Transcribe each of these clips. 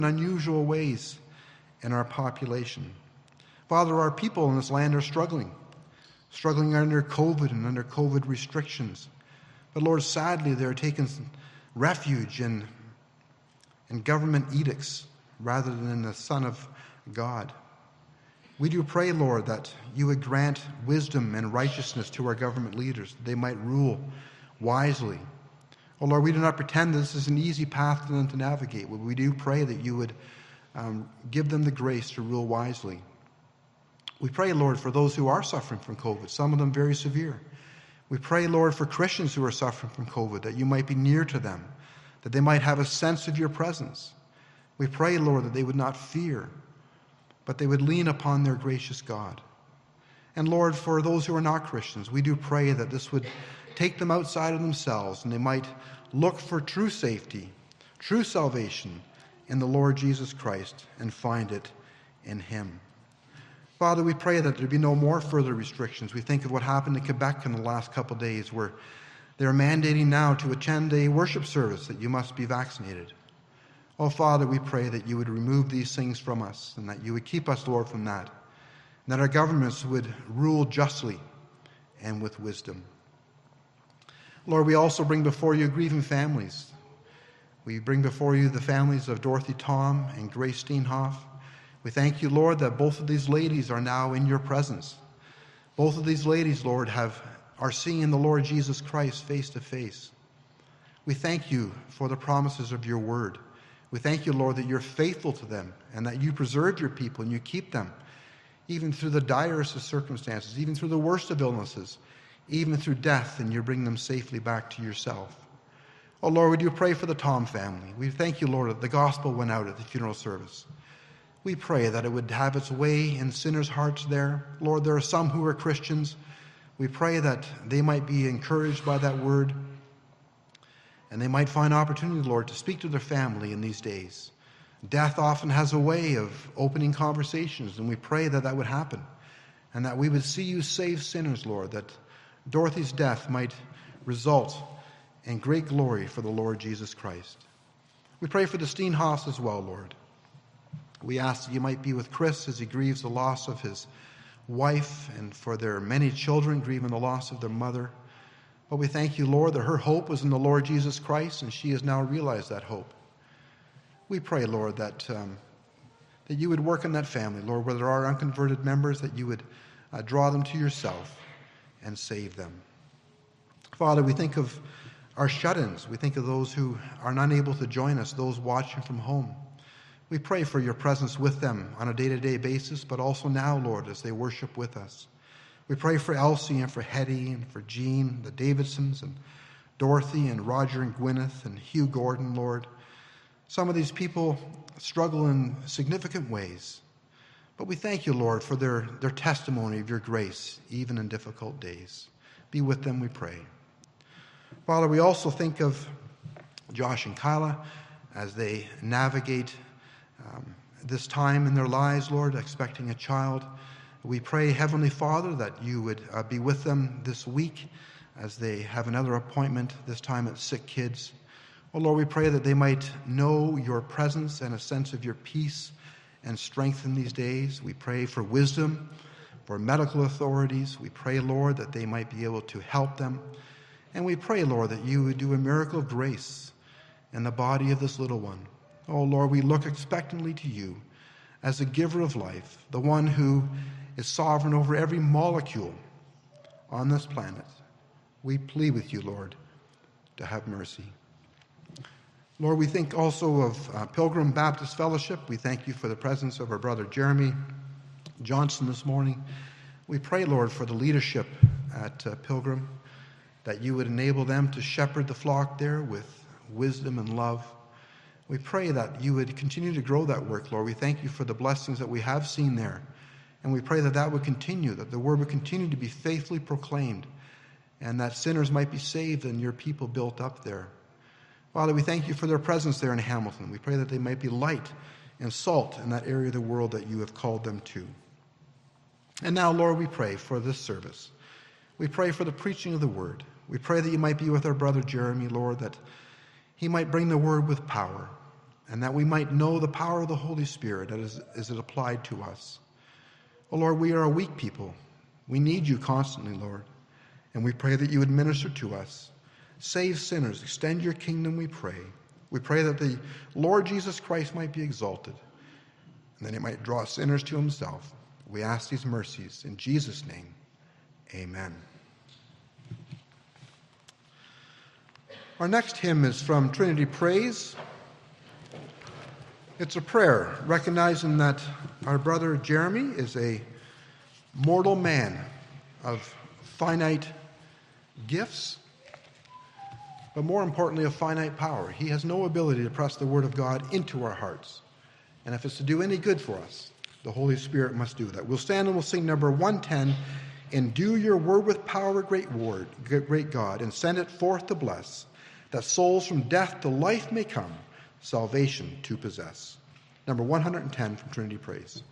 unusual ways in our population. Father, our people in this land are struggling under COVID and under COVID restrictions. But Lord, sadly, they're taking refuge in government edicts rather than in the Son of God. We do pray, Lord, that you would grant wisdom and righteousness to our government leaders, that they might rule wisely. Oh, Lord, we do not pretend this is an easy path for them to navigate. We do pray that you would give them the grace to rule wisely. We pray, Lord, for those who are suffering from COVID, some of them very severe. We pray, Lord, for Christians who are suffering from COVID, that you might be near to them, that they might have a sense of your presence. We pray, Lord, that they would not fear, but they would lean upon their gracious God. And Lord, for those who are not Christians, we do pray that this would take them outside of themselves and they might look for true safety, true salvation in the Lord Jesus Christ and find it in him. Father, we pray that there be no more further restrictions. We think of what happened in Quebec in the last couple of days where they're mandating now to attend a worship service that you must be vaccinated. Oh, Father, we pray that you would remove these things from us and that you would keep us, Lord, from that, and that our governments would rule justly and with wisdom. Lord, we also bring before you grieving families. We bring before you the families of Dorothy Tom and Grace Steenhoff. We thank you, Lord, that both of these ladies are now in your presence. Both of these ladies, Lord, are seeing the Lord Jesus Christ face to face. We thank you for the promises of your word. We thank you, Lord, that you're faithful to them and that you preserve your people and you keep them, even through the direst of circumstances, even through the worst of illnesses, even through death, and you bring them safely back to yourself. Oh, Lord, we do pray for the Tom family. We thank you, Lord, that the gospel went out at the funeral service. We pray that it would have its way in sinners' hearts there. Lord, there are some who are Christians. We pray that they might be encouraged by that word and they might find opportunity, Lord, to speak to their family in these days. Death often has a way of opening conversations, and we pray that that would happen and that we would see you save sinners, Lord, that Dorothy's death might result in great glory for the Lord Jesus Christ. We pray for the Steenhoffs as well, Lord. We ask that you might be with Chris as he grieves the loss of his wife and for their many children grieving the loss of their mother. But we thank you, Lord, that her hope was in the Lord Jesus Christ and she has now realized that hope. We pray, Lord, that you would work in that family, Lord, where there are unconverted members, that you would draw them to yourself and save them. Father, we think of our shut-ins. We think of those who are not able to join us, those watching from home. We pray for your presence with them on a day-to-day basis, but also now, Lord, as they worship with us. We pray for Elsie and for Hetty and for Jean, the Davidsons, and Dorothy and Roger and Gwyneth and Hugh Gordon, Lord. Some of these people struggle in significant ways, but we thank you, Lord, for their testimony of your grace, even in difficult days. Be with them, we pray. Father, we also think of Josh and Kyla as they navigate this time in their lives, Lord, expecting a child. We pray, Heavenly Father, that you would be with them this week as they have another appointment, this time at Sick Kids. Oh, Lord, we pray that they might know your presence and a sense of your peace and strength in these days. We pray for wisdom, for medical authorities. We pray, Lord, that they might be able to help them. And we pray, Lord, that you would do a miracle of grace in the body of this little one. Oh, Lord, we look expectantly to you as the giver of life, the one who is sovereign over every molecule on this planet. We plead with you, Lord, to have mercy. Lord, we think also of Pilgrim Baptist Fellowship. We thank you for the presence of our brother Jeremy Johnson this morning. We pray, Lord, for the leadership at Pilgrim, that you would enable them to shepherd the flock there with wisdom and love. We pray that you would continue to grow that work, Lord. We thank you for the blessings that we have seen there. And we pray that that would continue, that the word would continue to be faithfully proclaimed, and that sinners might be saved and your people built up there. Father, we thank you for their presence there in Hamilton. We pray that they might be light and salt in that area of the world that you have called them to. And now, Lord, we pray for this service. We pray for the preaching of the word. We pray that you might be with our brother Jeremy, Lord, that he might bring the word with power, and that we might know the power of the Holy Spirit as it applied to us. Oh Lord, we are a weak people. We need you constantly, Lord, and we pray that you would minister to us. Save sinners, extend your kingdom, we pray. We pray that the Lord Jesus Christ might be exalted, and that he might draw sinners to himself. We ask these mercies in Jesus' name. Amen. Our next hymn is from Trinity Praise. It's a prayer, recognizing that our brother Jeremy is a mortal man of finite gifts, but more importantly, of finite power. He has no ability to press the Word of God into our hearts. And if it's to do any good for us, the Holy Spirit must do that. We'll stand and we'll sing number 110, Endue your word with power, great God, and send it forth to bless, that souls from death to life may come, salvation to possess. Number 110 from Trinity Praise.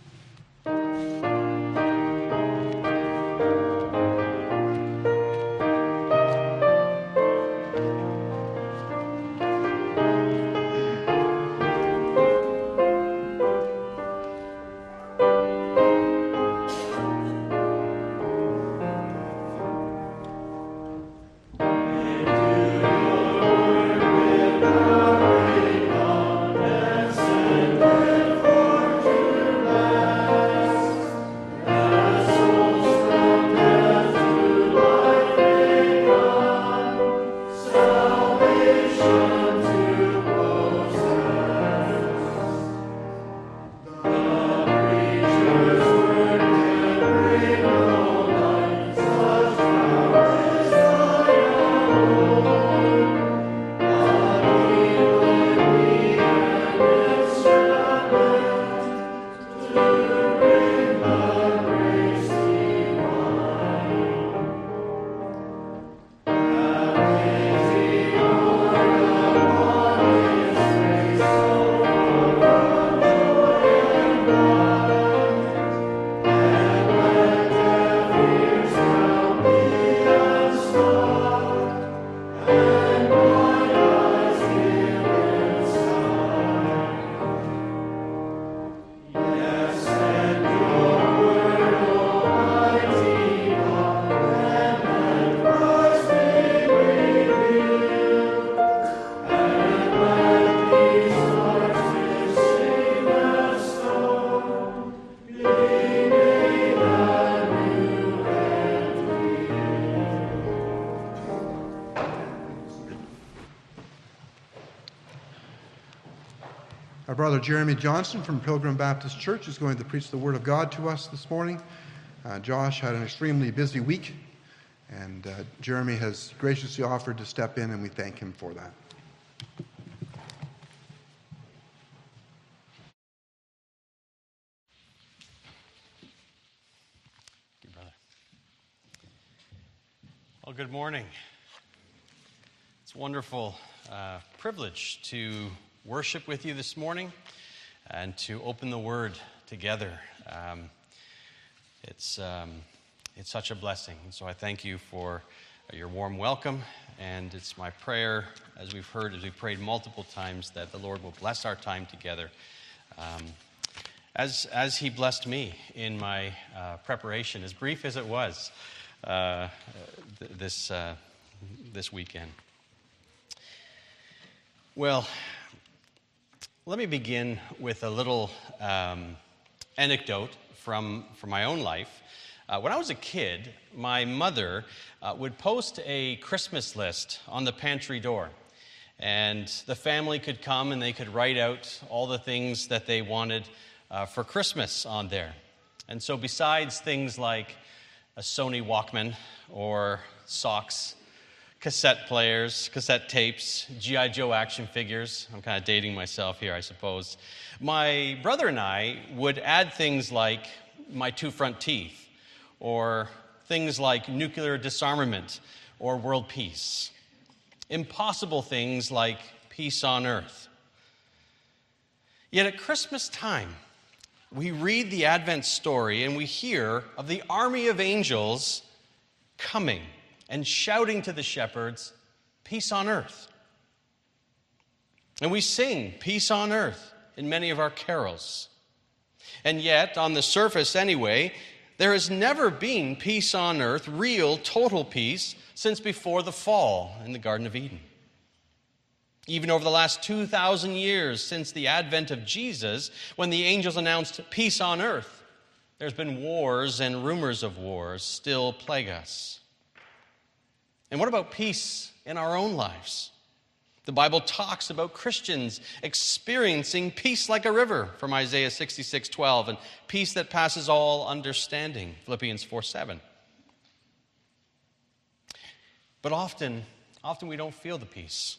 Our brother Jeremy Johnson from Pilgrim Baptist Church is going to preach the Word of God to us this morning. Josh had an extremely busy week, and Jeremy has graciously offered to step in, and we thank him for that. Thank you, brother. Well, good morning. It's a wonderful privilege to worship with you this morning and to open the Word together. It's such a blessing. And so I thank you for your warm welcome, and it's my prayer, as we've prayed multiple times, that the Lord will bless our time together, as He blessed me in my preparation, as brief as it was this weekend. Well, let me begin with a little anecdote from my own life. When I was a kid, my mother would post a Christmas list on the pantry door. And the family could come and they could write out all the things that they wanted for Christmas on there. And so besides things like a Sony Walkman or socks, cassette players, cassette tapes, G.I. Joe action figures. I'm kind of dating myself here, I suppose. My brother and I would add things like my 2 front teeth, or things like nuclear disarmament or world peace. Impossible things like peace on earth. Yet at Christmas time, we read the Advent story and we hear of the army of angels coming and shouting to the shepherds, peace on earth. And we sing peace on earth in many of our carols. And yet, on the surface anyway, there has never been peace on earth, real, total peace, since before the fall in the Garden of Eden. Even over the last 2,000 years since the advent of Jesus, when the angels announced peace on earth, there's been wars and rumors of wars still plague us. And what about peace in our own lives? The Bible talks about Christians experiencing peace like a river from Isaiah 66:12, and peace that passes all understanding, Philippians 4:7. But often we don't feel the peace.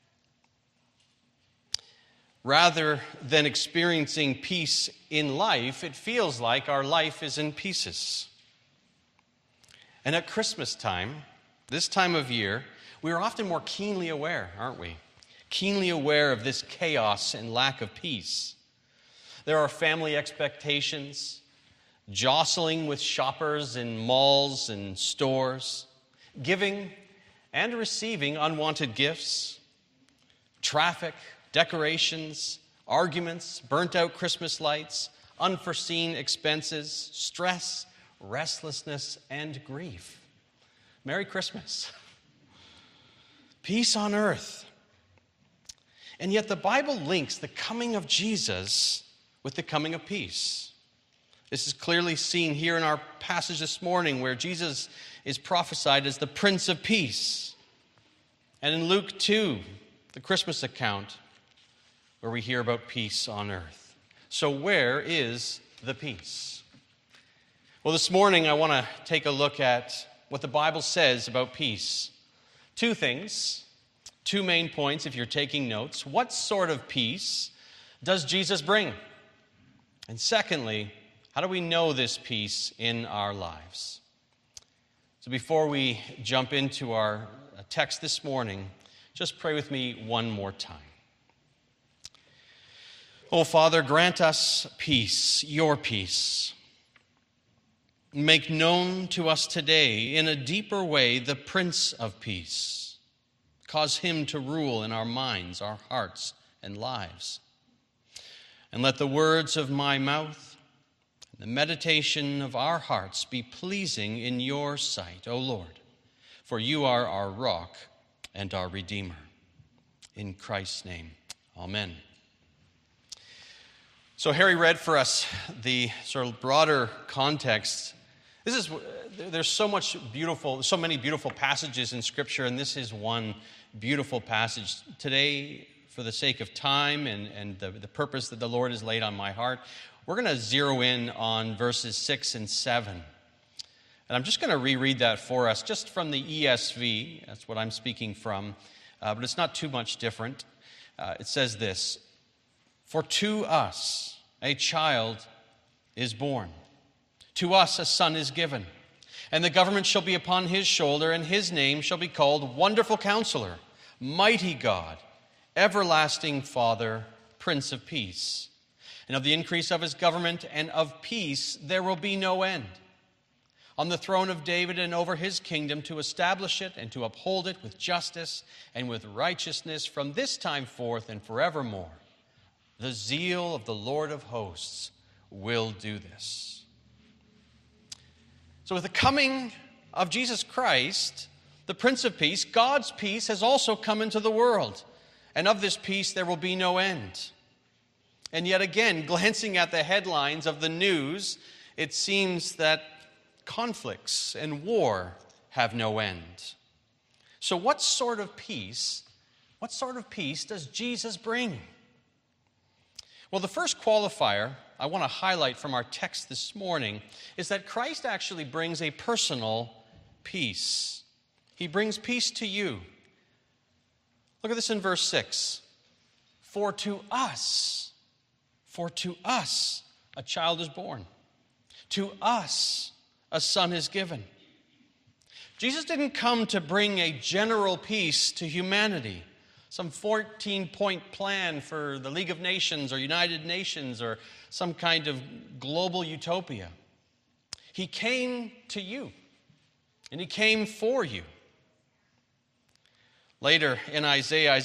Rather than experiencing peace in life, it feels like our life is in pieces. And at Christmas time, this time of year, we are often more keenly aware, aren't we? Keenly aware of this chaos and lack of peace. There are family expectations, jostling with shoppers in malls and stores, giving and receiving unwanted gifts, traffic, decorations, arguments, burnt-out Christmas lights, unforeseen expenses, stress, restlessness, and grief. Merry Christmas. Peace on earth. And yet the Bible links the coming of Jesus with the coming of peace. This is clearly seen here in our passage this morning, where Jesus is prophesied as the Prince of Peace. And in Luke 2, the Christmas account, where we hear about peace on earth. So where is the peace? Well, this morning I want to take a look at what the Bible says about peace. Two things, two main points if you're taking notes. What sort of peace does Jesus bring? And secondly, how do we know this peace in our lives? So before we jump into our text this morning, just pray with me one more time. Oh, Father, grant us peace, your peace. Make known to us today in a deeper way the Prince of Peace. Cause him to rule in our minds, our hearts, and lives. And let the words of my mouth and the meditation of our hearts be pleasing in your sight, O Lord, for you are our rock and our Redeemer. In Christ's name, amen. So Harry read for us the sort of broader context. There's so many beautiful passages in Scripture, and this is one beautiful passage. Today, for the sake of time and the purpose that the Lord has laid on my heart, we're going to zero in on verses 6 and 7. And I'm just going to reread that for us, just from the ESV. That's what I'm speaking from, but it's not too much different. It says this: "For to us a child is born, to us a son is given, and the government shall be upon his shoulder, and his name shall be called Wonderful Counselor, Mighty God, Everlasting Father, Prince of Peace. And of the increase of his government and of peace there will be no end. On the throne of David and over his kingdom, to establish it and to uphold it with justice and with righteousness from this time forth and forevermore. The zeal of the Lord of hosts will do this." So with the coming of Jesus Christ, the Prince of Peace, God's peace has also come into the world. And of this peace there will be no end. And yet again, glancing at the headlines of the news, it seems that conflicts and war have no end. So what sort of peace does Jesus bring? Well, the first qualifier I want to highlight from our text this morning is that Christ actually brings a personal peace. He brings peace to you. Look at this in verse 6. For to us a child is born. To us a son is given." Jesus didn't come to bring a general peace to humanity, some 14-point plan for the League of Nations or United Nations or some kind of global utopia. He came to you, and he came for you. Later in Isaiah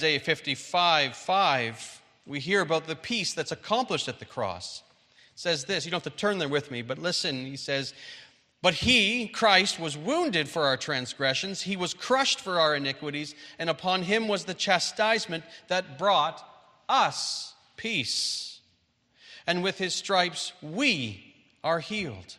55:5, we hear about the peace that's accomplished at the cross. It says this, you don't have to turn there with me, but listen, he says, "But he, Christ, was wounded for our transgressions, he was crushed for our iniquities, and upon him was the chastisement that brought us peace. And with his stripes we are healed."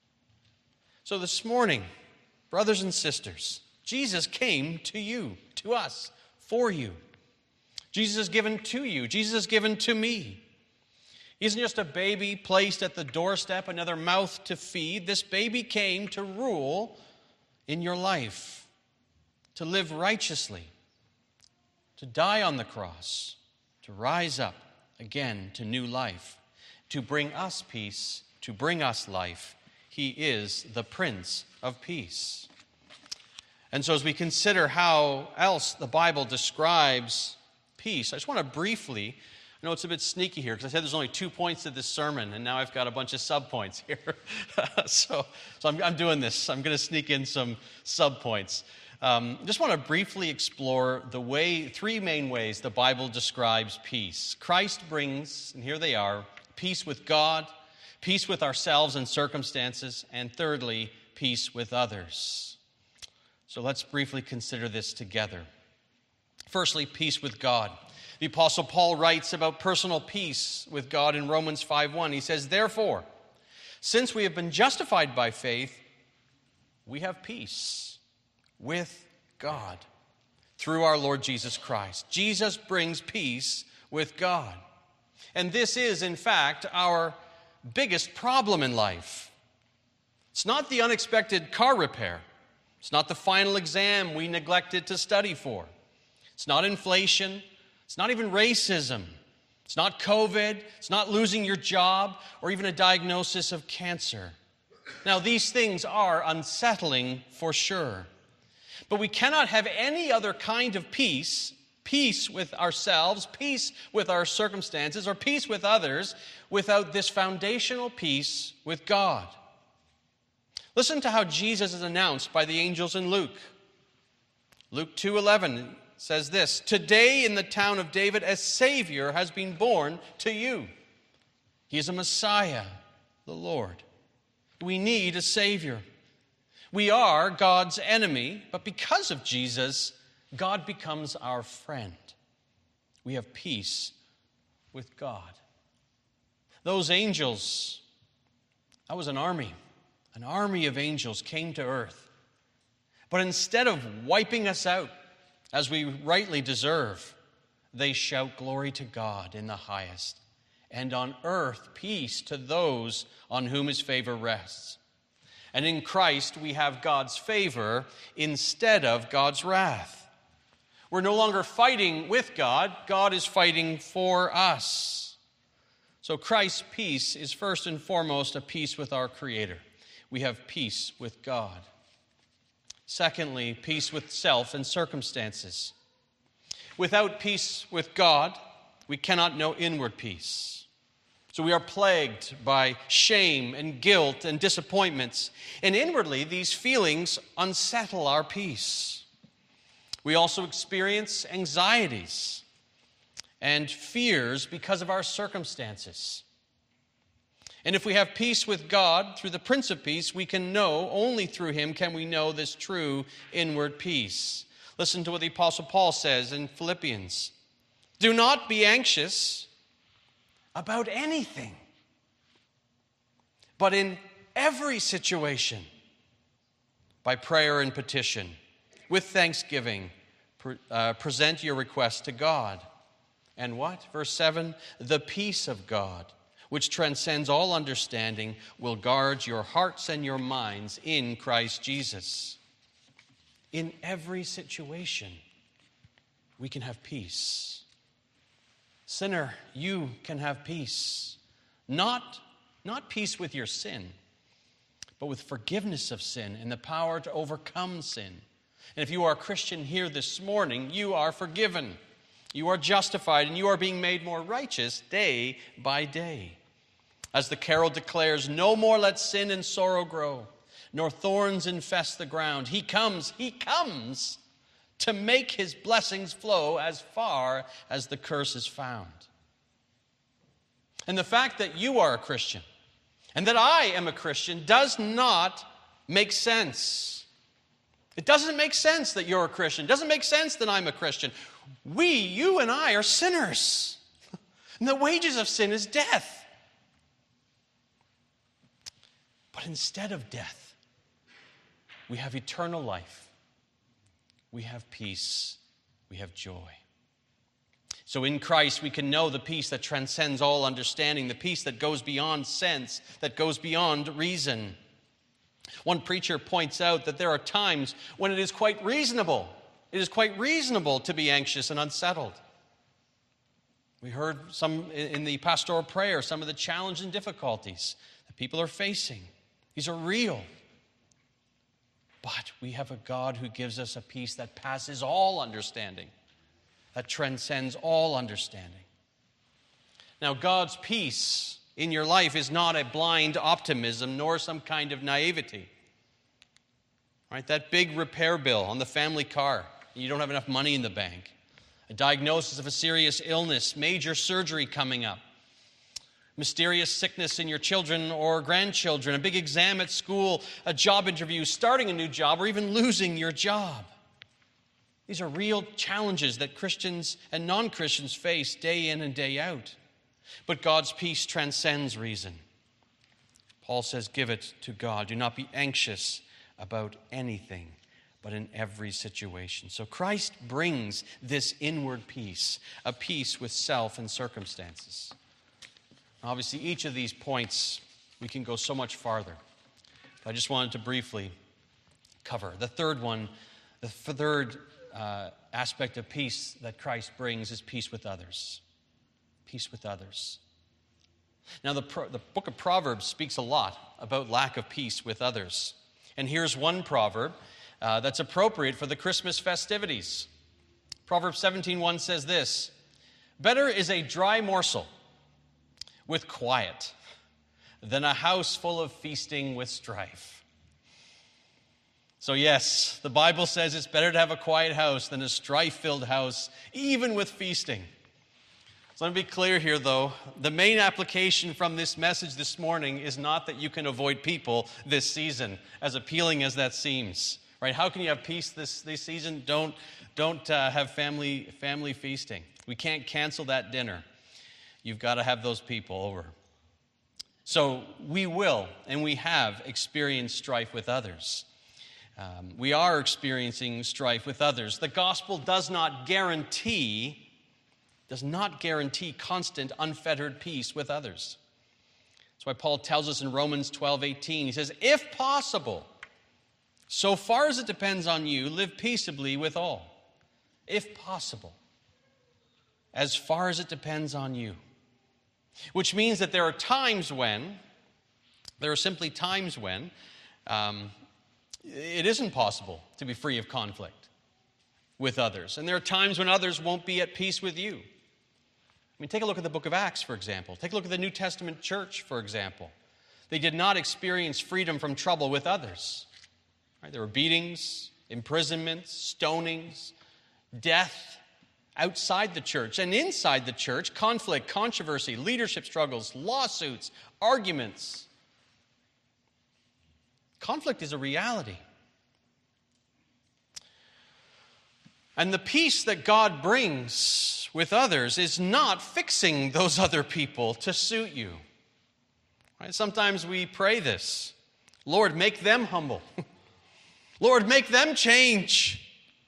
So this morning, brothers and sisters, Jesus came to you, to us, for you. Jesus is given to you. Jesus is given to me. He isn't just a baby placed at the doorstep, another mouth to feed. This baby came to rule in your life, to live righteously, to die on the cross, to rise up again to new life, to bring us peace, to bring us life. He is the Prince of Peace. And so as we consider how else the Bible describes peace, I just want to briefly, I know it's a bit sneaky here because I said there's only 2 points to this sermon, and now I've got a bunch of subpoints here. so I'm doing this. I'm going to sneak in some subpoints. Just want to briefly explore three main ways the Bible describes peace. Christ brings, and here they are, peace with God, peace with ourselves and circumstances, and thirdly, peace with others. So let's briefly consider this together. Firstly, peace with God. The Apostle Paul writes about personal peace with God in Romans 5:1. He says, "Therefore, since we have been justified by faith, we have peace with God through our Lord Jesus Christ." Jesus brings peace with God. And this is, in fact, our biggest problem in life. It's not the unexpected car repair. It's not the final exam we neglected to study for. It's not inflation. It's not even racism. It's not COVID. It's not losing your job or even a diagnosis of cancer. Now, these things are unsettling for sure. But we cannot have any other kind of peace with ourselves, peace with our circumstances, or peace with others without this foundational peace with God. Listen to how Jesus is announced by the angels in Luke. Luke 2:11 says this, "Today in the town of David a Savior has been born to you. He is a Messiah, the Lord." We need a Savior. We are God's enemy, but because of Jesus, God becomes our friend. We have peace with God. Those angels, that was an army. An army of angels came to earth. But instead of wiping us out, as we rightly deserve, they shout glory to God in the highest, and on earth peace to those on whom his favor rests. And in Christ we have God's favor instead of God's wrath. We're no longer fighting with God. God is fighting for us. So Christ's peace is first and foremost a peace with our Creator. We have peace with God. Secondly, peace with self and circumstances. Without peace with God, we cannot know inward peace. So we are plagued by shame and guilt and disappointments. And inwardly, these feelings unsettle our peace. We also experience anxieties and fears because of our circumstances. And if we have peace with God through the Prince of Peace, we can know, only through him can we know this true inward peace. Listen to what the Apostle Paul says in Philippians. "Do not be anxious about anything, but in every situation, by prayer and petition, with thanksgiving, present your requests to God." And what? Verse 7, "The peace of God, which transcends all understanding, will guard your hearts and your minds in Christ Jesus." In every situation, we can have peace. Sinner, you can have peace. Not peace with your sin, but with forgiveness of sin and the power to overcome sin. And if you are a Christian here this morning, you are forgiven. You are justified, and you are being made more righteous day by day. As the carol declares, "No more let sin and sorrow grow, nor thorns infest the ground. He comes to make his blessings flow as far as the curse is found. And the fact that you are a Christian and that I am a Christian does not make sense. It doesn't make sense that you're a Christian. It doesn't make sense that I'm a Christian. You and I are sinners. And the wages of sin is death. But instead of death, we have eternal life. We have peace. We have joy. So in Christ, we can know the peace that transcends all understanding, the peace that goes beyond sense, that goes beyond reason. One preacher points out that there are times when it is quite reasonable. It is quite reasonable to be anxious and unsettled. We heard some in the pastoral prayer, some of the challenges and difficulties that people are facing. These are real. But we have a God who gives us a peace that passes all understanding, that transcends all understanding. Now, God's peace in your life is not a blind optimism nor some kind of naivety. Right? That big repair bill on the family car, you don't have enough money in the bank. A diagnosis of a serious illness, major surgery coming up, mysterious sickness in your children or grandchildren, a big exam at school, a job interview, starting a new job, or even losing your job. These are real challenges that Christians and non-Christians face day in and day out. But God's peace transcends reason. Paul says, give it to God. Do not be anxious about anything, but in every situation. So Christ brings this inward peace, a peace with self and circumstances. Obviously, each of these points, we can go so much farther. But I just wanted to briefly cover. The third one, the third aspect of peace that Christ brings is peace with others. Peace with others. Now, the book of Proverbs speaks a lot about lack of peace with others. And here's one proverb that's appropriate for the Christmas festivities. Proverbs 17:1 says this, better is a dry morsel with quiet than a house full of feasting with strife. So yes, the Bible says it's better to have a quiet house than a strife-filled house, even with feasting. So let me be clear here, though. The main application from this message this morning is not that you can avoid people this season, as appealing as that seems. Right? How can you have peace this season? Don't have family feasting. We can't cancel that dinner. You've got to have those people over. So we will, and we have experienced strife with others. We are experiencing strife with others. The gospel does not guarantee constant, unfettered peace with others. That's why Paul tells us in Romans 12:18, he says, if possible, so far as it depends on you, live peaceably with all. If possible, as far as it depends on you. Which means that there are simply times when it isn't possible to be free of conflict with others. And there are times when others won't be at peace with you. I mean, take a look at the book of Acts, for example. Take a look at the New Testament church, for example. They did not experience freedom from trouble with others. Right? There were beatings, imprisonments, stonings, death outside the church. And inside the church, conflict, controversy, leadership struggles, lawsuits, arguments. Conflict is a reality. And the peace that God brings with others is not fixing those other people to suit you. Right? Sometimes we pray this. Lord, make them humble. Lord, make them change.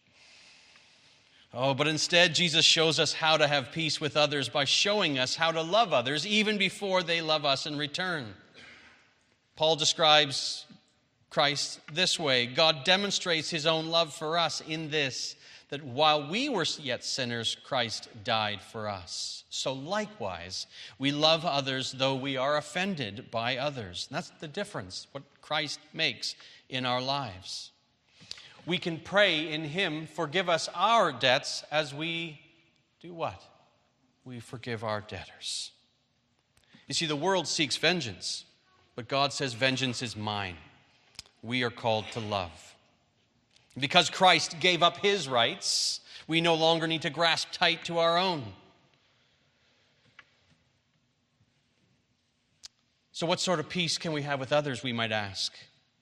Oh, but instead, Jesus shows us how to have peace with others by showing us how to love others even before they love us in return. Paul describes Christ this way. God demonstrates his own love for us in this, that while we were yet sinners, Christ died for us. So likewise, we love others though we are offended by others. And that's the difference, what Christ makes in our lives. We can pray in him, forgive us our debts as we do what? We forgive our debtors. You see, the world seeks vengeance, but God says vengeance is mine. We are called to love. Because Christ gave up his rights, we no longer need to grasp tight to our own. So what sort of peace can we have with others, we might ask?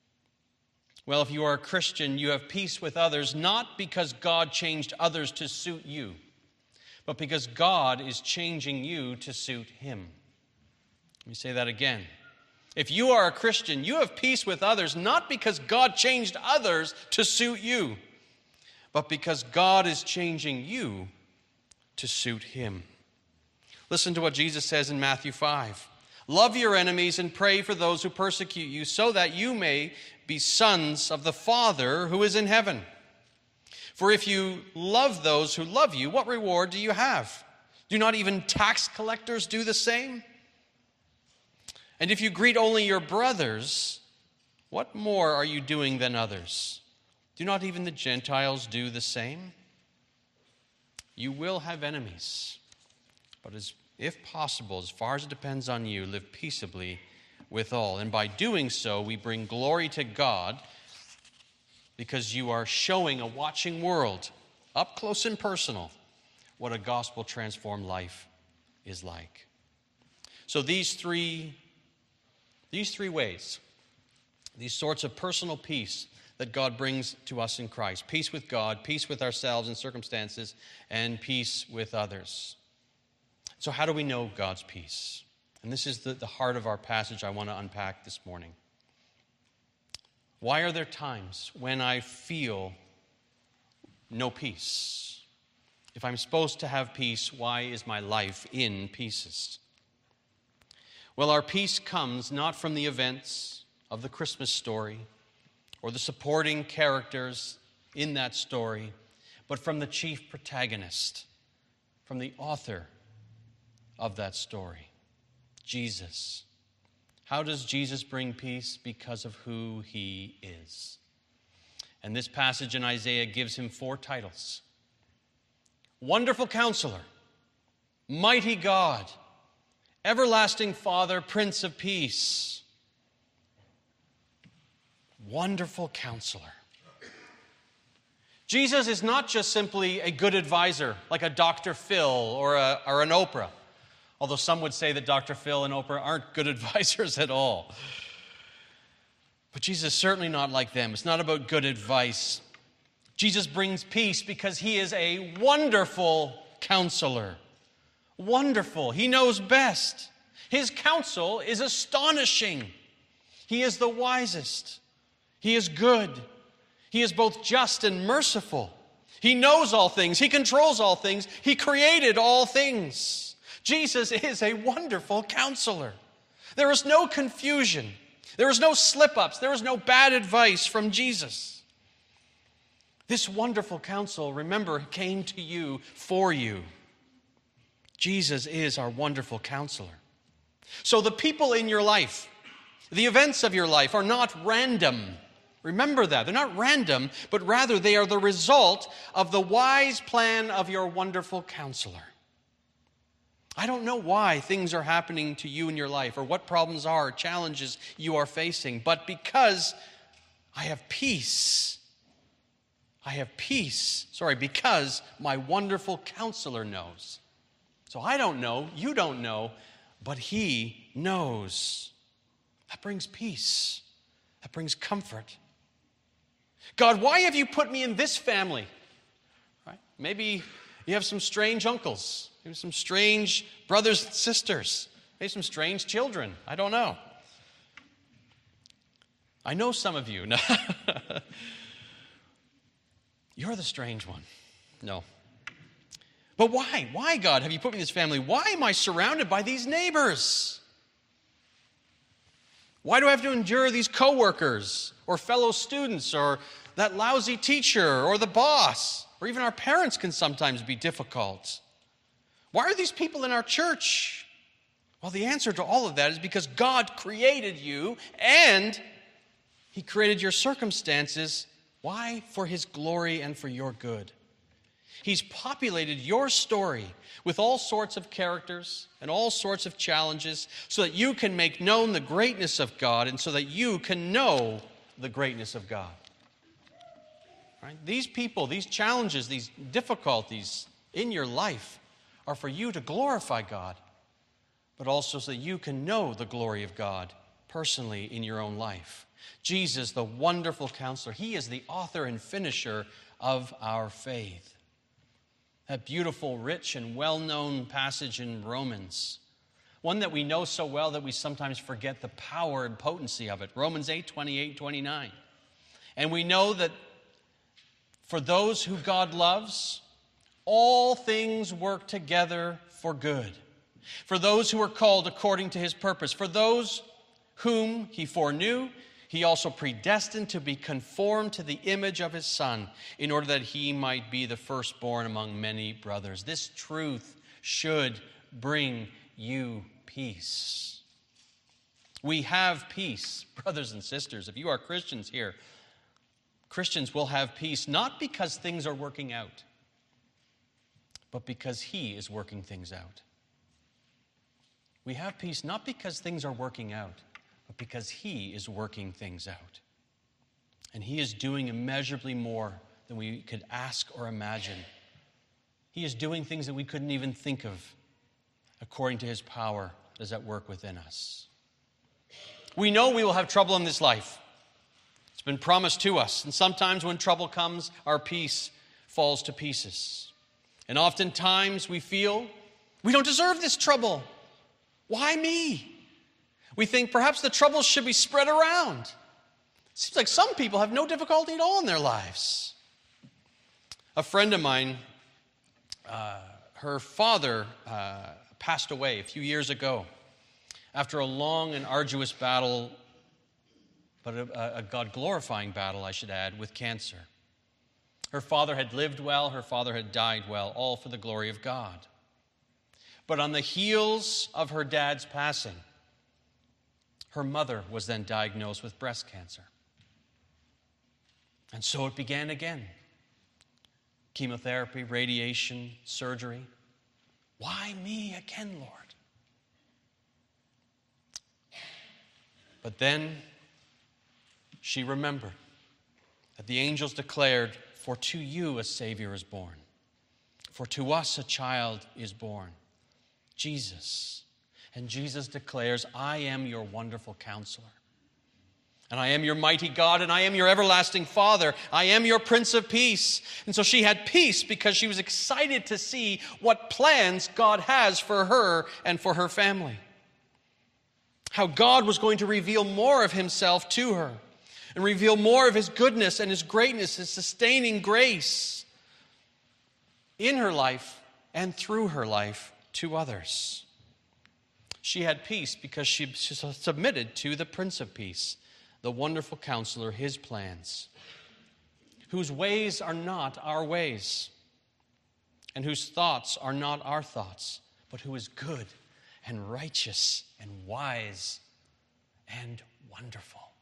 Well, if you are a Christian, you have peace with others, not because God changed others to suit you, but because God is changing you to suit him. Let me say that again. If you are a Christian, you have peace with others, not because God changed others to suit you, but because God is changing you to suit him. Listen to what Jesus says in Matthew 5. Love your enemies and pray for those who persecute you, so that you may be sons of the Father who is in heaven. For if you love those who love you, what reward do you have? Do not even tax collectors do the same? And if you greet only your brothers, what more are you doing than others? Do not even the Gentiles do the same? You will have enemies, but if possible, as far as it depends on you, live peaceably with all. And by doing so, we bring glory to God, because you are showing a watching world, up close and personal, what a gospel-transformed life is like. So these three ways, these sorts of personal peace that God brings to us in Christ: peace with God, peace with ourselves and circumstances, and peace with others. So how do we know God's peace? And this is the heart of our passage I want to unpack this morning. Why are there times when I feel no peace? If I'm supposed to have peace, why is my life in pieces? Well, our peace comes not from the events of the Christmas story or the supporting characters in that story, but from the chief protagonist, from the author of that story, Jesus. How does Jesus bring peace? Because of who he is. And this passage in Isaiah gives him 4 titles: Wonderful Counselor, Mighty God, Everlasting Father, Prince of Peace. Wonderful Counselor. Jesus is not just simply a good advisor, like a Dr. Phil or an Oprah. Although some would say that Dr. Phil and Oprah aren't good advisors at all. But Jesus is certainly not like them. It's not about good advice. Jesus brings peace because he is a wonderful counselor. Wonderful. He knows best. His counsel is astonishing. He is the wisest. He is good. He is both just and merciful. He knows all things. He controls all things. He created all things. Jesus is a wonderful counselor. There is no confusion. There is no slip-ups. There is no bad advice from Jesus. This wonderful counsel, remember, came to you for you. Jesus is our wonderful counselor. So the people in your life, the events of your life are not random. Remember that. They're not random, but rather they are the result of the wise plan of your wonderful counselor. I don't know why things are happening to you in your life or what problems or challenges you are facing, but because I have peace. Because my wonderful counselor knows. So I don't know, you don't know, but he knows. That brings peace. That brings comfort. God, why have you put me in this family? Right? Maybe you have some strange uncles, maybe some strange brothers and sisters, maybe some strange children. I don't know. I know some of you. You're the strange one. No. But why? Why, God, have you put me in this family? Why am I surrounded by these neighbors? Why do I have to endure these coworkers or fellow students or that lousy teacher or the boss? Or even our parents can sometimes be difficult. Why are these people in our church? Well, the answer to all of that is because God created you and he created your circumstances. Why? For his glory and for your good. He's populated your story with all sorts of characters and all sorts of challenges so that you can make known the greatness of God and so that you can know the greatness of God. Right? These people, these challenges, these difficulties in your life are for you to glorify God, but also so that you can know the glory of God personally in your own life. Jesus, the wonderful counselor, he is the author and finisher of our faith. That beautiful, rich, and well-known passage in Romans, one that we know so well that we sometimes forget the power and potency of it. Romans 8:28-29. And we know that for those who God loves, all things work together for good. For those who are called according to his purpose. For those whom he foreknew, he also predestined to be conformed to the image of his Son, in order that he might be the firstborn among many brothers. This truth should bring you peace. We have peace, brothers and sisters. If you are Christians here, Christians will have peace, not because things are working out, but because he is working things out. We have peace not because things are working out, but because he is working things out. And he is doing immeasurably more than we could ask or imagine. He is doing things that we couldn't even think of, according to his power that is at work within us. We know we will have trouble in this life. It's been promised to us. And sometimes when trouble comes, our peace falls to pieces. And oftentimes we feel we don't deserve this trouble. Why me? We think perhaps the troubles should be spread around. It seems like some people have no difficulty at all in their lives. A friend of mine, her father passed away a few years ago after a long and arduous battle, but a God-glorifying battle, I should add, with cancer. Her father had lived well, her father had died well, all for the glory of God. But on the heels of her dad's passing, her mother was then diagnosed with breast cancer. And so it began again. Chemotherapy, radiation, surgery. Why me again, Lord? But then she remembered that the angels declared, "For to you a Savior is born. For to us a child is born, Jesus." And Jesus declares, "I am your wonderful counselor. And I am your mighty God, and I am your everlasting Father. I am your Prince of Peace." And so she had peace because she was excited to see what plans God has for her and for her family. How God was going to reveal more of himself to her and reveal more of his goodness and his greatness, his sustaining grace in her life and through her life to others. She had peace because she submitted to the Prince of Peace, the wonderful counselor, his plans, whose ways are not our ways, and whose thoughts are not our thoughts, but who is good and righteous and wise and wonderful.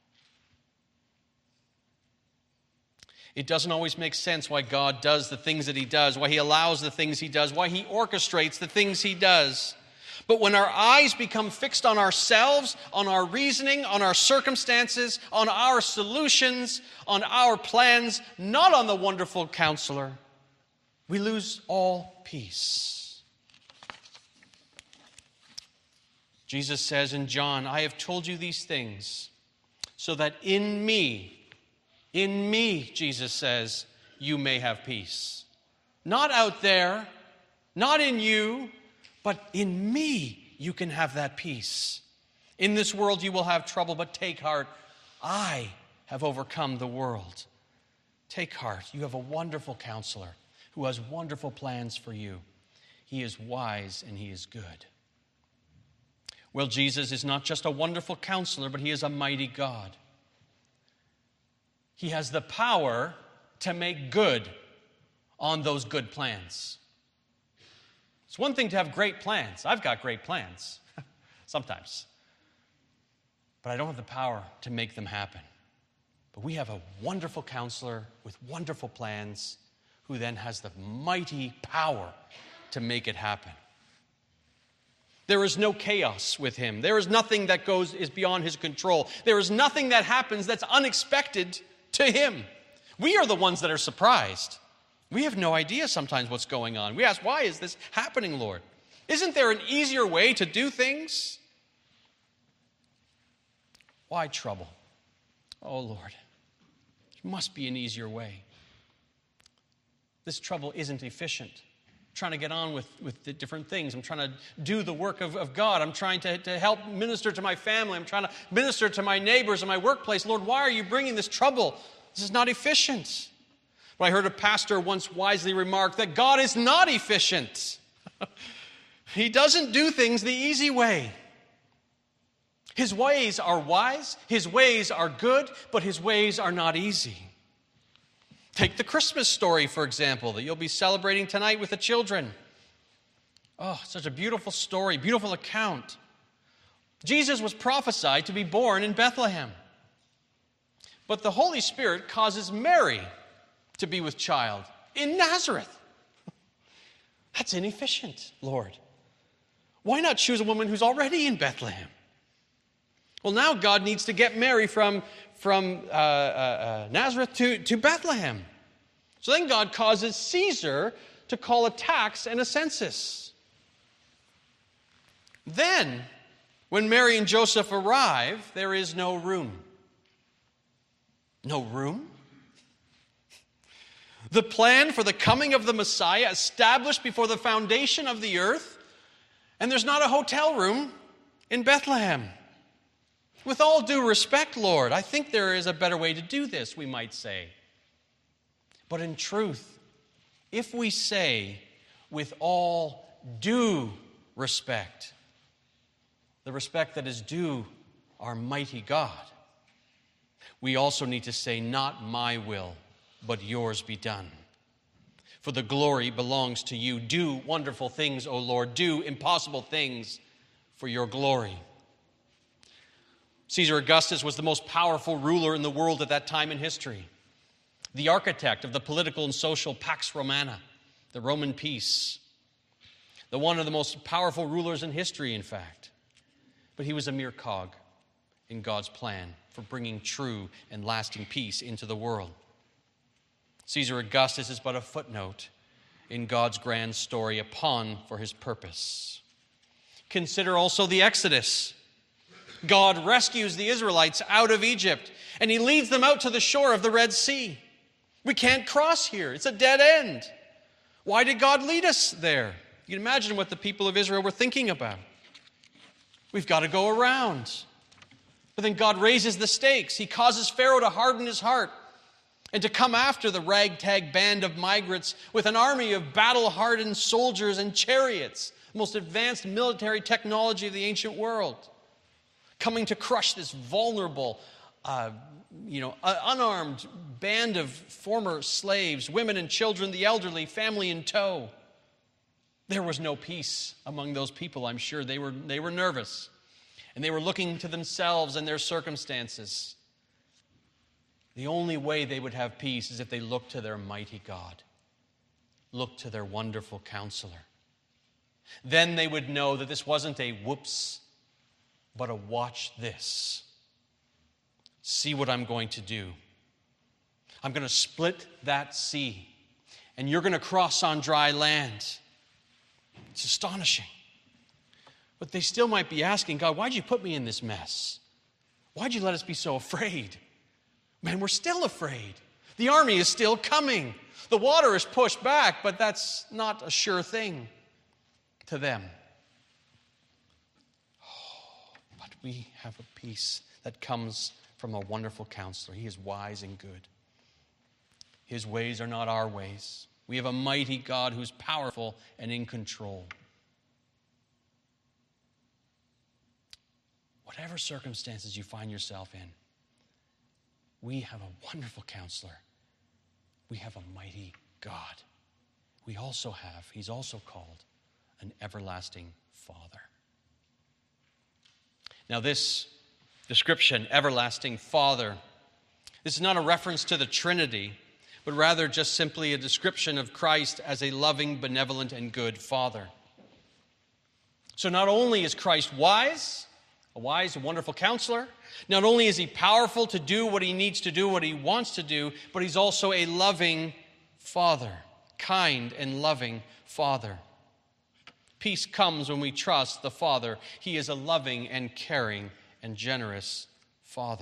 It doesn't always make sense why God does the things that he does, why he allows the things he does, why he orchestrates the things he does. But when our eyes become fixed on ourselves, on our reasoning, on our circumstances, on our solutions, on our plans, not on the wonderful counselor, we lose all peace. Jesus says in John, "I have told you these things so that in me, Jesus says, you may have peace." Not out there, not in you, but in me you can have that peace. In this world you will have trouble, but take heart. I have overcome the world. Take heart. You have a wonderful counselor who has wonderful plans for you. He is wise and he is good. Well, Jesus is not just a wonderful counselor, but he is a mighty God. He has the power to make good on those good plans. It's one thing to have great plans. I've got great plans, sometimes. But I don't have the power to make them happen. But we have a wonderful counselor with wonderful plans who then has the mighty power to make it happen. There is no chaos with him. There is nothing that is beyond his control. There is nothing that happens that's unexpected to him. We are the ones that are surprised. We have no idea sometimes what's going on. We ask, why is this happening, Lord? Isn't there an easier way to do things? Why trouble? Oh, Lord, there must be an easier way. This trouble isn't efficient. I'm trying to get on with the different things. I'm trying to do the work of God. I'm trying to help minister to my family. I'm trying to minister to my neighbors in my workplace. Lord, why are you bringing this trouble? This is not efficient. But I heard a pastor once wisely remark that God is not efficient. He doesn't do things the easy way. His ways are wise, his ways are good, but his ways are not easy. Take the Christmas story, for example, that you'll be celebrating tonight with the children. Oh, such a beautiful story, beautiful account. Jesus was prophesied to be born in Bethlehem. But the Holy Spirit causes Mary to be with child in Nazareth. That's inefficient, Lord. Why not choose a woman who's already in Bethlehem? Well, now God needs to get Mary from Nazareth to Bethlehem. So then God causes Caesar to call a tax and a census. Then, when Mary and Joseph arrive, there is no room. No room? The plan for the coming of the Messiah established before the foundation of the earth, and there's not a hotel room in Bethlehem. With all due respect, Lord, I think there is a better way to do this, we might say. But in truth, if we say with all due respect, the respect that is due our mighty God, we also need to say, not my will, but yours be done. For the glory belongs to you. Do wonderful things, O Lord. Do impossible things for your glory. Caesar Augustus was the most powerful ruler in the world at that time in history. The architect of the political and social Pax Romana, the Roman peace. One of the most powerful rulers in history, in fact. But he was a mere cog in God's plan for bringing true and lasting peace into the world. Caesar Augustus is but a footnote in God's grand story, a pawn for his purpose. Consider also the Exodus. God rescues the Israelites out of Egypt, and he leads them out to the shore of the Red Sea. We can't cross here. It's a dead end. Why did God lead us there? You can imagine what the people of Israel were thinking about. We've got to go around. But then God raises the stakes. He causes Pharaoh to harden his heart and to come after the ragtag band of migrants with an army of battle-hardened soldiers and chariots, the most advanced military technology of the ancient world, coming to crush this vulnerable, unarmed band of former slaves, women and children, the elderly, family in tow. There was no peace among those people, I'm sure. They were nervous, and they were looking to themselves and their circumstances. The only way they would have peace is if they looked to their mighty God, looked to their wonderful counselor. Then they would know that this wasn't a whoops, but a watch this. See what I'm going to do. I'm going to split that sea, and you're going to cross on dry land. It's astonishing. But they still might be asking, God, why'd you put me in this mess? Why'd you let us be so afraid? Man, we're still afraid. The army is still coming. The water is pushed back, but that's not a sure thing to them. But we have a peace that comes from a wonderful counselor. He is wise and good. His ways are not our ways. We have a mighty God who's powerful and in control. Whatever circumstances you find yourself in, we have a wonderful counselor. We have a mighty God. He's also called an everlasting Father. Now this description, everlasting Father, this is not a reference to the Trinity, but rather just simply a description of Christ as a loving, benevolent, and good Father. So not only is Christ wise, a wise and wonderful counselor. Not only is he powerful to do what he needs to do, what he wants to do, but he's also a loving Father, kind and loving Father. Peace comes when we trust the Father. He is a loving and caring and generous Father.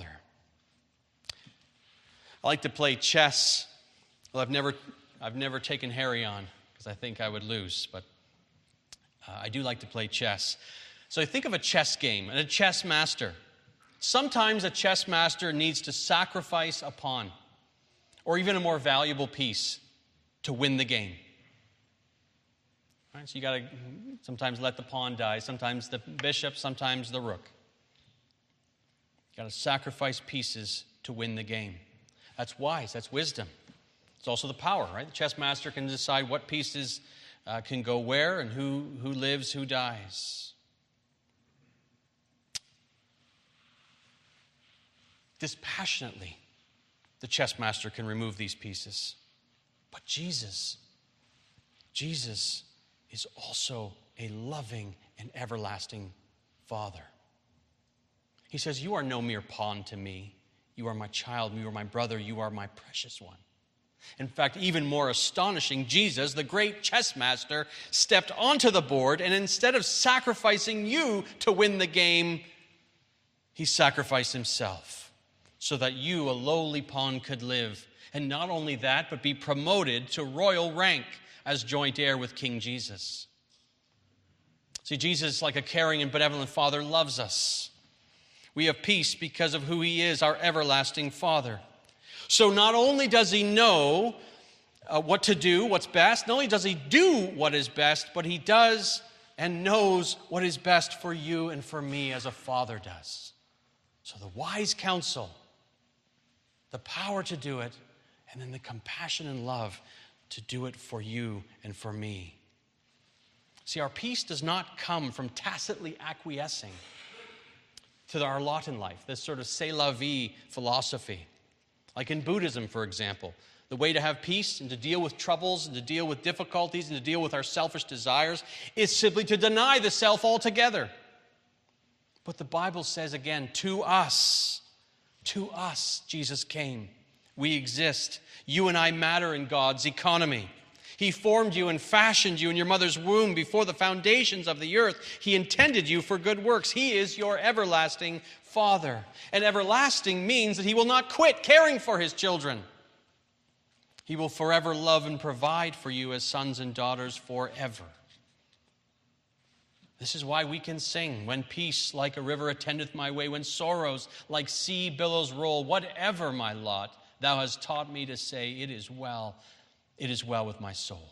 I like to play chess. Well, I've never taken Harry on because I think I would lose, but I do like to play chess. So think of a chess game and a chess master. Sometimes a chess master needs to sacrifice a pawn or even a more valuable piece to win the game. Right? So you got to sometimes let the pawn die, sometimes the bishop, sometimes the rook. You got to sacrifice pieces to win the game. That's wise, that's wisdom. It's also the power, right? The chess master can decide what pieces can go where and who lives, who dies. Dispassionately, the chess master can remove these pieces. But Jesus is also a loving and everlasting Father. He says, "You are no mere pawn to me. You are my child, you are my brother, you are my precious one." In fact, even more astonishing, Jesus, the great chess master, stepped onto the board, and instead of sacrificing you to win the game, he sacrificed himself so that you, a lowly pawn, could live. And not only that, but be promoted to royal rank as joint heir with King Jesus. See, Jesus, like a caring and benevolent Father, loves us. We have peace because of who he is, our everlasting Father. So not only does he know what to do, what's best, not only does he do what is best, but he does and knows what is best for you and for me as a father does. So the wise counsel, the power to do it, and then the compassion and love to do it for you and for me. See, our peace does not come from tacitly acquiescing to our lot in life, this sort of c'est la vie philosophy. Like in Buddhism, for example, the way to have peace and to deal with troubles and to deal with difficulties and to deal with our selfish desires is simply to deny the self altogether. But the Bible says again, to us, Jesus came. We exist. You and I matter in God's economy. He formed you and fashioned you in your mother's womb before the foundations of the earth. He intended you for good works. He is your everlasting Father. And everlasting means that he will not quit caring for his children. He will forever love and provide for you as sons and daughters forever. This is why we can sing, "When peace like a river attendeth my way, when sorrows like sea billows roll, whatever my lot, thou hast taught me to say, it is well with my soul."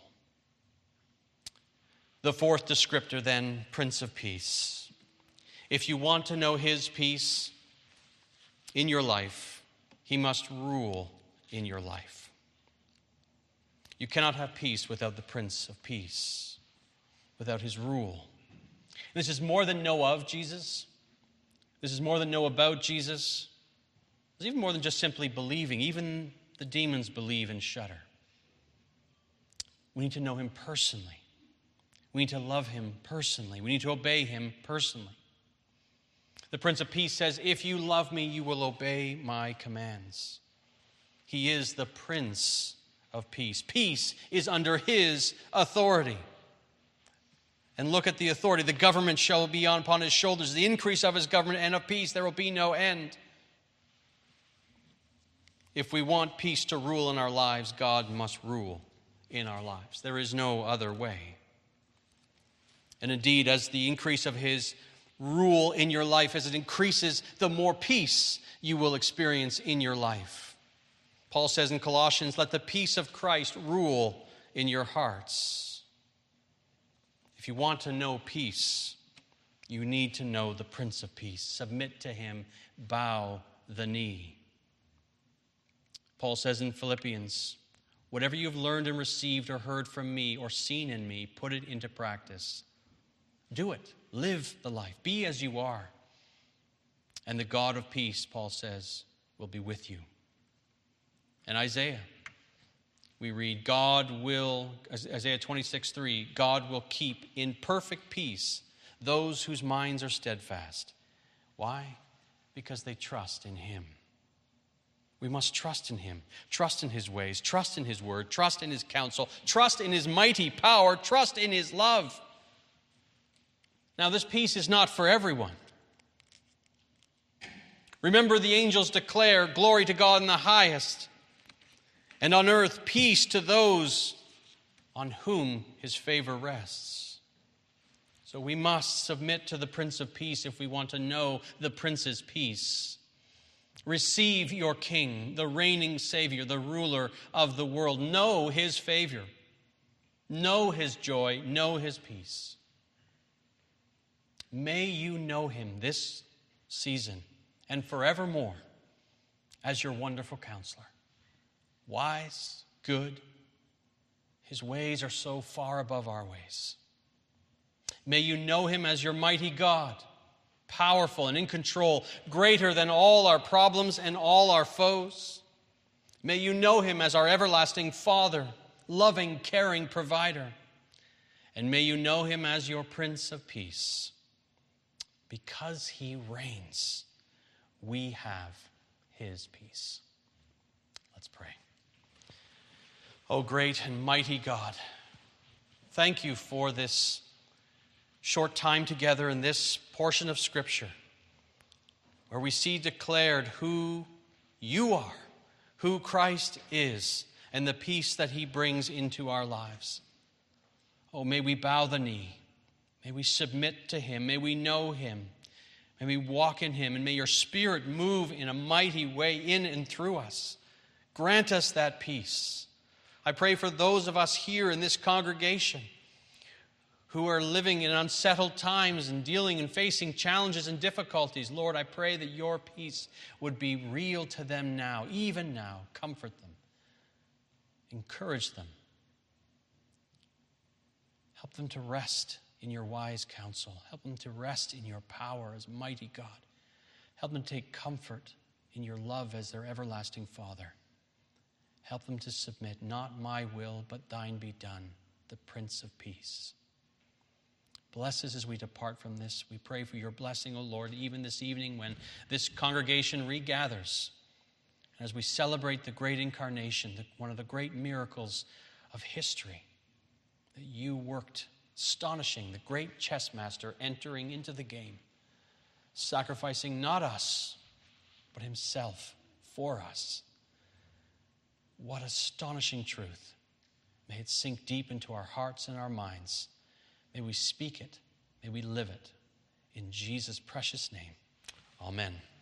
The fourth descriptor then, Prince of Peace. If you want to know his peace in your life, he must rule in your life. You cannot have peace without the Prince of Peace, without his rule. This is more than know of Jesus. This is more than know about Jesus. It's even more than just simply believing. Even the demons believe and shudder. We need to know him personally. We need to love him personally. We need to obey him personally. The Prince of Peace says, "If you love me, you will obey my commands." He is the Prince of Peace. Peace is under his authority. And look at the authority. The government shall be upon his shoulders. The increase of his government and of peace, there will be no end. If we want peace to rule in our lives, God must rule in our lives. There is no other way. And indeed, as the increase of his rule in your life, as it increases, the more peace you will experience in your life. Paul says in Colossians, "Let the peace of Christ rule in your hearts." If you want to know peace, you need to know the Prince of Peace. Submit to him, bow the knee. Paul says in Philippians, "Whatever you have learned and received or heard from me or seen in me, put it into practice." Do it. Live the life. Be as you are. And the God of peace, Paul says, will be with you. And Isaiah, we read, Isaiah 26:3, "God will keep in perfect peace those whose minds are steadfast, Why? Because they trust in him. We must trust in him, trust in his ways, trust in his word, trust in his counsel, trust in his mighty power, trust in his love. Now, this peace is not for everyone. Remember, the angels declare, "Glory to God in the highest, and on earth peace to those on whom his favor rests." So we must submit to the Prince of Peace if we want to know the Prince's peace. Receive your King, the reigning Savior, the ruler of the world. Know his favor. Know his joy. Know his peace. May you know him this season and forevermore as your wonderful counselor. Wise, good. His ways are so far above our ways. May you know him as your mighty God, powerful and in control, greater than all our problems and all our foes. May you know him as our everlasting Father, loving, caring provider. And may you know him as your Prince of Peace. Because he reigns, we have his peace. Let's pray. Oh, great and mighty God, thank you for this short time together in this portion of Scripture where we see declared who you are, who Christ is, and the peace that he brings into our lives. Oh, may we bow the knee. May we submit to him. May we know him. May we walk in him. And may your Spirit move in a mighty way in and through us. Grant us that peace. I pray for those of us here in this congregation who are living in unsettled times and dealing and facing challenges and difficulties. Lord, I pray that your peace would be real to them now, even now. Comfort them. Encourage them. Help them to rest in your wise counsel. Help them to rest in your power as mighty God. Help them to take comfort in your love as their everlasting Father. Help them to submit, not my will, but thine be done, the Prince of Peace. Bless us as we depart from this. We pray for your blessing, O Lord, even this evening when this congregation regathers. As we celebrate the great incarnation, one of the great miracles of history, that you worked astonishing, the great chess master entering into the game, sacrificing not us, but himself for us. What astonishing truth. May it sink deep into our hearts and our minds. May we speak it. May we live it. In Jesus' precious name, amen.